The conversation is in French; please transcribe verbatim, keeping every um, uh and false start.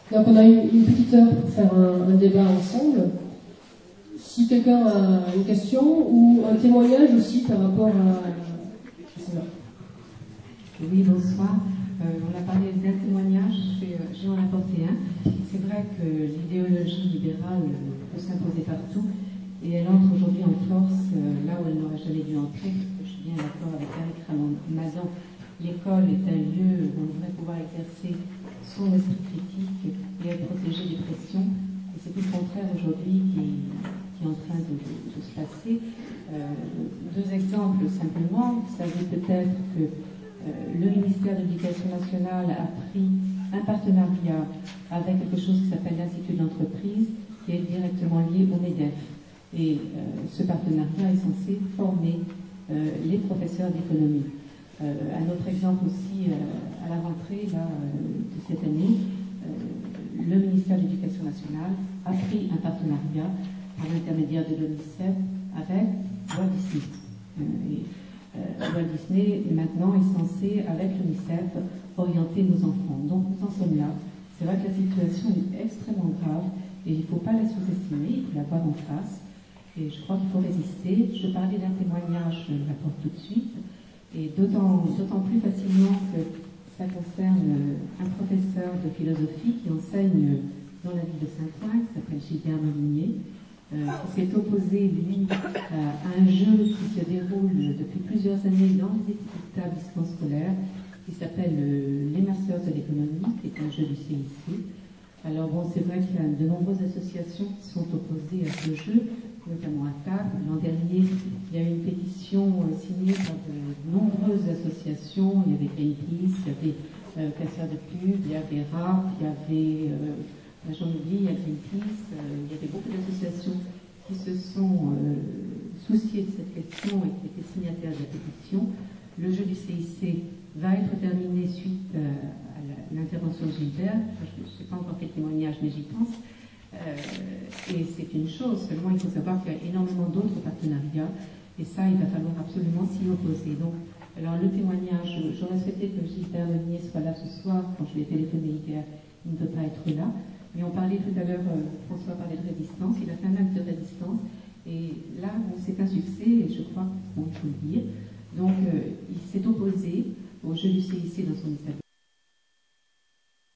Donc on a eu une petite heure pour faire un, un débat ensemble. Si quelqu'un a une question ou un témoignage aussi par rapport à cela. Oui, bonsoir. Euh, on a parlé d'un témoignage, je vais, je vais en apporter un. C'est vrai que l'idéologie libérale peut s'imposer partout et elle entre aujourd'hui en force euh, là où elle n'aurait jamais dû entrer. Je suis bien d'accord avec Eric Ramazan. L'école est un lieu où on devrait pouvoir exercer son esprit critique et être protégé des pressions. Et c'est tout le contraire aujourd'hui qui, qui est en train de, de, de se passer. Euh, deux exemples simplement. Vous savez peut-être que euh, le ministère de l'Éducation nationale a pris un partenariat avec quelque chose qui s'appelle l'Institut d'entreprise, qui est directement lié au MEDEF. Et euh, ce partenariat est censé former euh, les professeurs d'économie. Euh, un autre exemple aussi, euh, à la rentrée là, euh, de cette année, euh, le ministère de l'Éducation nationale a pris un partenariat par l'intermédiaire de l'ONICEF avec Walt Disney. Euh, et, euh, Walt Disney, maintenant, est censé, avec l'ONICEF, orienter nos enfants. Donc nous en sommes là. C'est vrai que la situation est extrêmement grave et il ne faut pas la sous-estimer, il faut la voir en face. Et je crois qu'il faut résister. Je parlais d'un témoignage, je le rapporte tout de suite. Et d'autant, d'autant plus facilement que ça concerne un professeur de philosophie qui enseigne dans la ville de Saint-Ouen, qui s'appelle Gilbert Molinier, euh, qui s'est opposé, lui, à un jeu qui se déroule depuis plusieurs années dans les établissements scolaires, qui s'appelle euh, les Masters de l'économie, qui est un jeu du C I C. Alors bon, c'est vrai qu'il y a de nombreuses associations qui sont opposées à ce jeu, notamment à C A P. L'an dernier, il y a eu une pétition euh, signée par de nombreuses associations. Il y avait Greenpeace, il y avait euh, Casseurs de Pub, il y avait R A P, il y avait, euh, j'en oublie, il y a Greenpeace, euh, il y avait beaucoup d'associations qui se sont euh, souciées de cette question et qui étaient signataires de la pétition. Le jeu du C I C va être terminé suite euh, à l'intervention de Gilbert. Je ne sais pas encore quel témoignage, mais j'y pense. Euh, et c'est une chose, seulement il faut savoir qu'il y a énormément d'autres partenariats et ça, il va falloir absolument s'y opposer. Donc, alors le témoignage, j'aurais souhaité que Gilbert Molinier soit là ce soir. Quand je lui ai téléphoné hier, il ne peut pas être là. Mais on parlait tout à l'heure, euh, François parlait de résistance, il a fait un acte de résistance et là, bon, c'est un succès et je crois qu'il faut le dire. Donc, euh, il s'est opposé au jeu du C I C dans son établissement.